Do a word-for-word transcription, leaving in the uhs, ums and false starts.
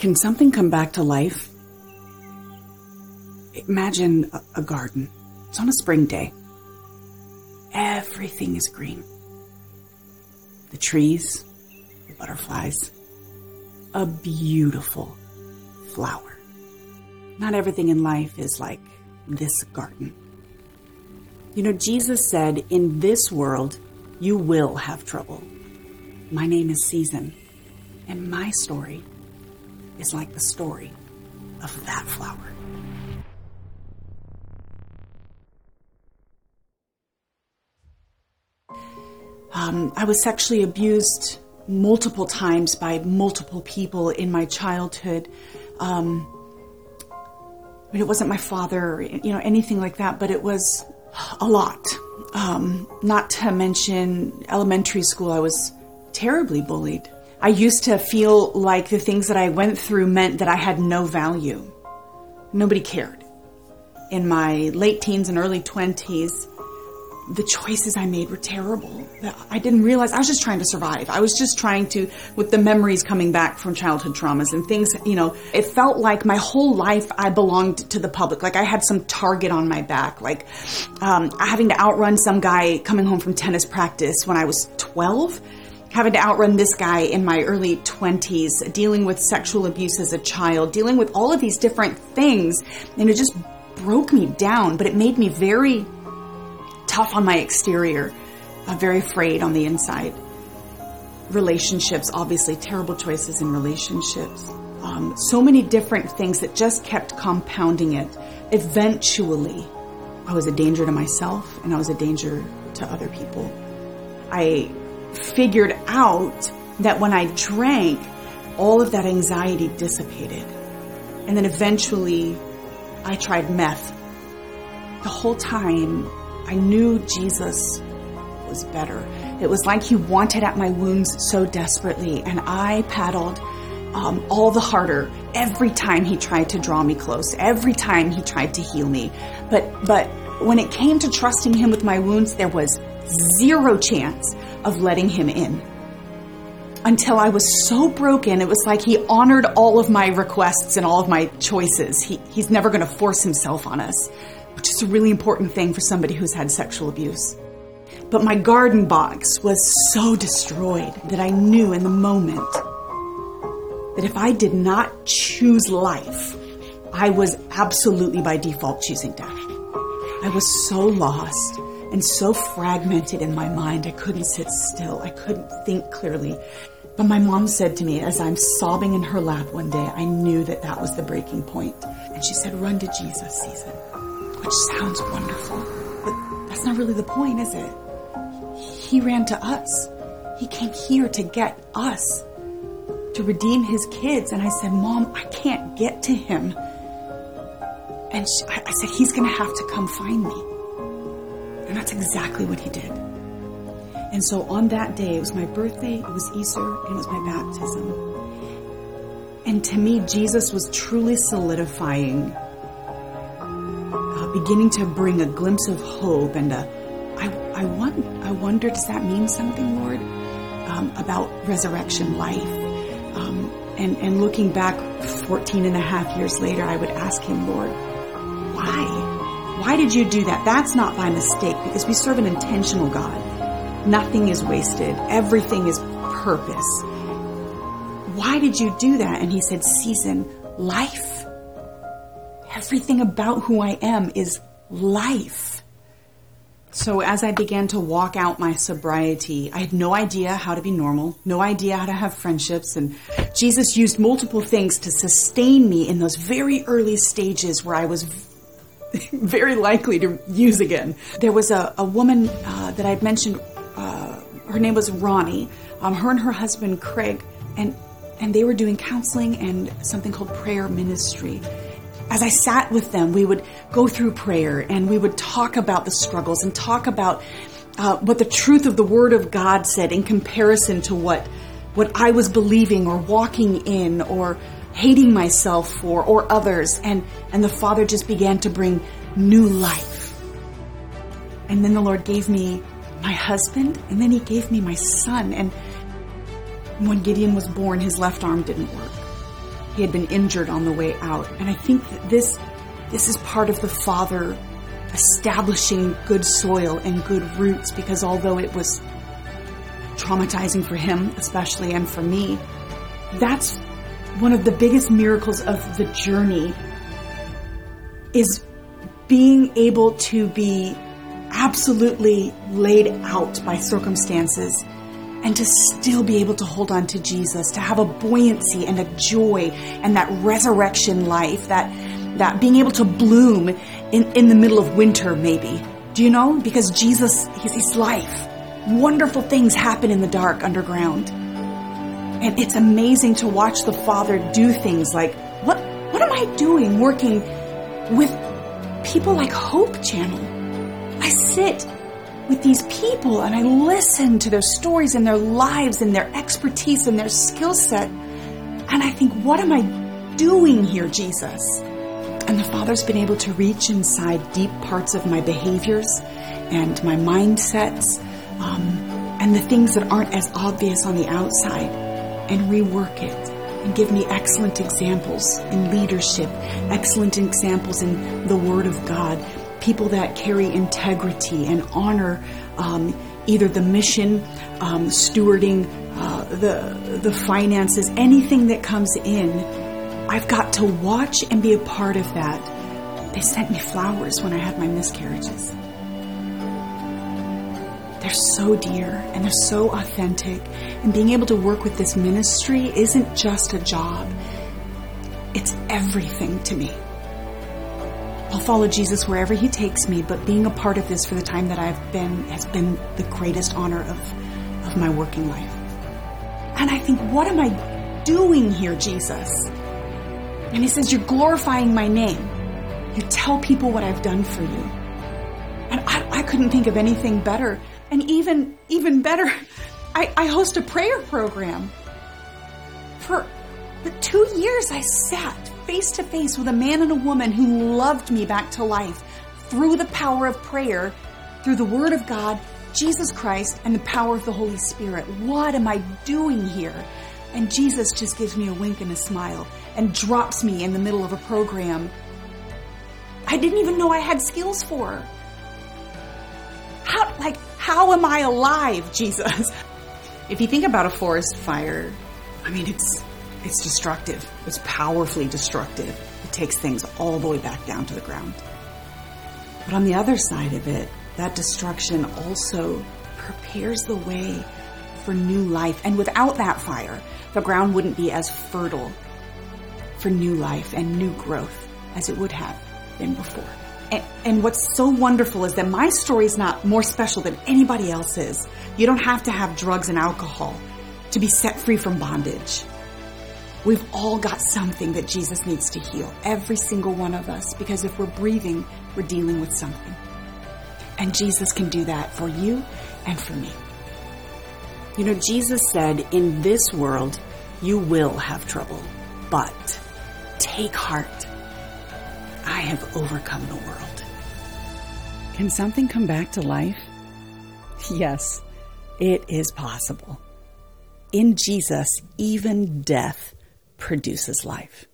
Can something come back to life? Imagine a, a garden. It's on a spring day. Everything is green. The trees, the butterflies, a beautiful flower. Not everything in life is like this garden. You know, Jesus said, in this world, you will have trouble. My name is Season, and my story is like the story of that flower. Um, I was sexually abused multiple times by multiple people in my childhood. Um, I mean, it wasn't my father, you know, anything like that, but it was a lot. Um, not to mention elementary school, I was terribly bullied. I used to feel like the things that I went through meant that I had no value. Nobody cared. In my late teens and early twenties, the choices I made were terrible. I didn't realize, I was just trying to survive. I was just trying to, with the memories coming back from childhood traumas and things, you know, it felt like my whole life I belonged to the public. Like I had some target on my back, like um, having to outrun some guy coming home from tennis practice when I was twelve, having to outrun this guy in my early twenties, dealing with sexual abuse as a child, dealing with all of these different things. And it just broke me down, but it made me very tough on my exterior, uh, very afraid on the inside. Relationships, obviously terrible choices in relationships. Um, so many different things that just kept compounding it. Eventually, I was a danger to myself and I was a danger to other people. I figured out that when I drank, all of that anxiety dissipated. And then eventually, I tried meth. The whole time, I knew Jesus was better. It was like he wanted at my wounds so desperately, and I paddled um, all the harder every time he tried to draw me close, every time he tried to heal me. But but when it came to trusting him with my wounds, there was zero chance of letting him in. Until I was so broken, it was like he honored all of my requests and all of my choices. He, he's never going to force himself on us, which is a really important thing for somebody who's had sexual abuse. But my garden box was so destroyed that I knew in the moment that if I did not choose life, I was absolutely by default choosing death. I was so lost and so fragmented in my mind, I couldn't sit still. I couldn't think clearly. But my mom said to me as I'm sobbing in her lap one day, I knew that that was the breaking point. And she said, run to Jesus, Season. Which sounds wonderful, but that's not really the point, is it? He ran to us. He came here to get us, to redeem his kids. And I said, Mom, I can't get to him. And she, I, I said, he's going to have to come find me. And that's exactly what he did. And so on that day, it was my birthday, it was Easter, and it was my baptism. And to me, Jesus was truly solidifying, beginning to bring a glimpse of hope and a, I, I, wonder, I wonder, does that mean something, Lord, um, about resurrection life? Um, and, and looking back fourteen and a half years later, I would ask him, Lord, why? Why did you do that? That's not by mistake, because we serve an intentional God. Nothing is wasted. Everything is purpose. Why did you do that? And he said, Season, life. Everything about who I am is life. So as I began to walk out my sobriety, I had no idea how to be normal, no idea how to have friendships, and Jesus used multiple things to sustain me in those very early stages where I was very likely to use again. There was a, a woman uh, that I'd mentioned, uh, her name was Ronnie, um, her and her husband Craig, and, and they were doing counseling and something called prayer ministry. As I sat with them, we would go through prayer and we would talk about the struggles and talk about uh, what the truth of the Word of God said in comparison to what what I was believing or walking in or hating myself for or others. And, and the Father just began to bring new life. And then the Lord gave me my husband, and then he gave me my son. And when Gideon was born, his left arm didn't work. He had been injured on the way out. And I think that this, this is part of the Father establishing good soil and good roots, because although it was traumatizing for him, especially, and for me, that's one of the biggest miracles of the journey, is being able to be absolutely laid out by circumstances and to still be able to hold on to Jesus, to have a buoyancy and a joy and that resurrection life, that that being able to bloom in, in the middle of winter, maybe. Do you know? Because Jesus, he's, he's life. Wonderful things happen in the dark underground. And it's amazing to watch the Father do things like, what, what am I doing working with people like Hope Channel? I sit with these people and I listen to their stories and their lives and their expertise and their skill set. And I think, what am I doing here, Jesus? And the Father's been able to reach inside deep parts of my behaviors and my mindsets, um, and the things that aren't as obvious on the outside, and rework it and give me excellent examples in leadership, excellent examples in the Word of God, people that carry integrity and honor um, either the mission, um, stewarding uh, the the finances, anything that comes in. I've got to watch and be a part of that. They sent me flowers when I had my miscarriages. They're so dear and they're so authentic. And being able to work with this ministry isn't just a job. It's everything to me. I'll follow Jesus wherever he takes me, but being a part of this for the time that I've been has been the greatest honor of, of my working life. And I think, what am I doing here, Jesus? And he says, you're glorifying my name. You tell people what I've done for you. And I, I couldn't think of anything better. And even, even better, I, I host a prayer program. For, for two years, I sat face to face with a man and a woman who loved me back to life through the power of prayer, through the Word of God, Jesus Christ, and the power of the Holy Spirit. What am I doing here? And Jesus just gives me a wink and a smile and drops me in the middle of a program I didn't even know I had skills for. How, like, how am I alive, Jesus? If you think about a forest fire, I mean, it's it's destructive. It's powerfully destructive. It takes things all the way back down to the ground. But on the other side of it, that destruction also prepares the way for new life. And without that fire, the ground wouldn't be as fertile for new life and new growth as it would have been before. And, and what's so wonderful is that my story is not more special than anybody else's. You don't have to have drugs and alcohol to be set free from bondage. We've all got something that Jesus needs to heal, every single one of us, because if we're breathing, we're dealing with something. And Jesus can do that for you and for me. You know, Jesus said, in this world, you will have trouble, but take heart. I have overcome the world. Can something come back to life? Yes, it is possible. In Jesus, even death produces life.